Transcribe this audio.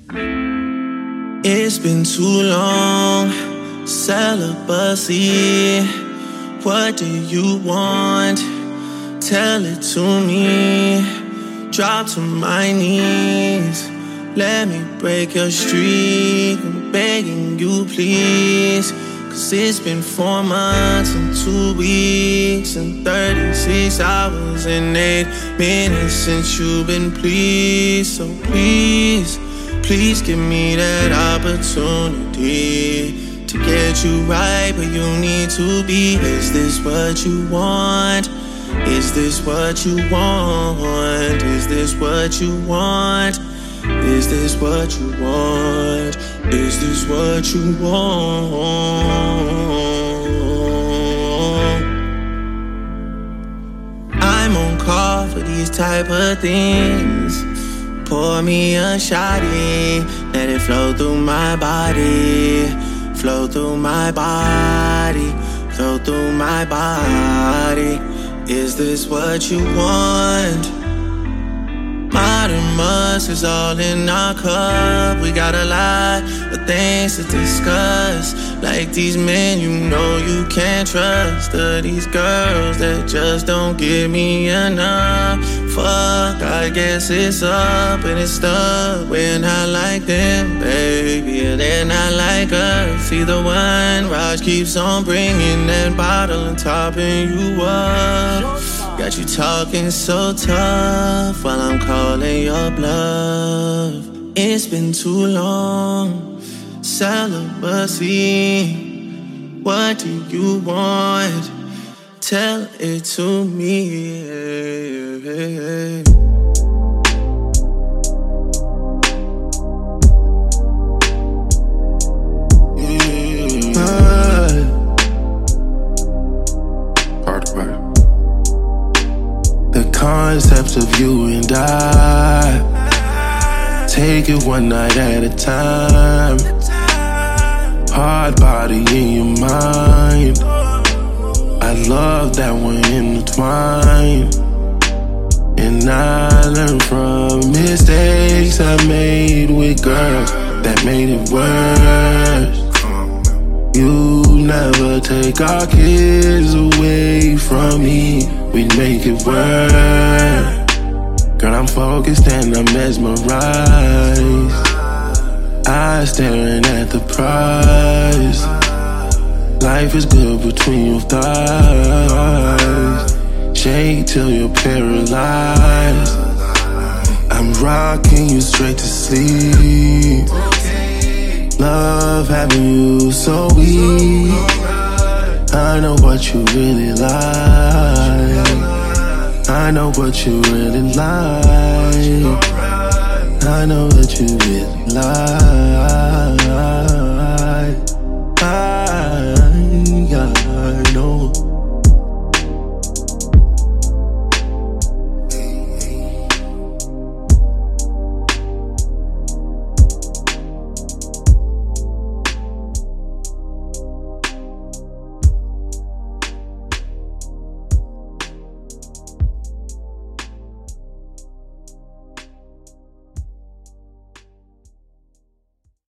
It's been too long, celibacy. What do you want? Tell it to me. Drop to my knees. Let me break your streak. I'm begging you, please. Cause it's been 4 months and 2 weeks and 36 hours and 8 minutes since you've been pleased. So please, please give me that opportunity to get you right where you need to be. Is this what you want? Is this what you want? Is this what you want? Is this what you want? Is this what you want? I'm on call for these type of things. Pour me a shotty, let it flow through my body. Flow through my body, flow through my body. Is this what you want? Modern Musk is all in our cup. We got a lot of things to discuss. Like these men you know you can't trust, or these girls that just don't give me enough. Fuck, I guess it's up and it's stuck. We're not like them, baby, and they're not like us. Either one, Raj keeps on bringing that bottle and topping you up. Got you talking so tough while I'm calling your bluff. It's been too long, celibacy. What do you want? Tell it to me. The concept of you and I, take it one night at a time. Hard body in your mind, I love that we're intertwined. And I learned from mistakes I made with girls that made it worse. You never take our kids away from me, we'd make it work. Girl, I'm focused and I'm mesmerized. Eyes staring at the prize. Life is good between your thighs. Shake till you're paralyzed. I'm rocking you straight to sleep. Love having you so weak. I know what you really like. I know what you really like. I know what you really like.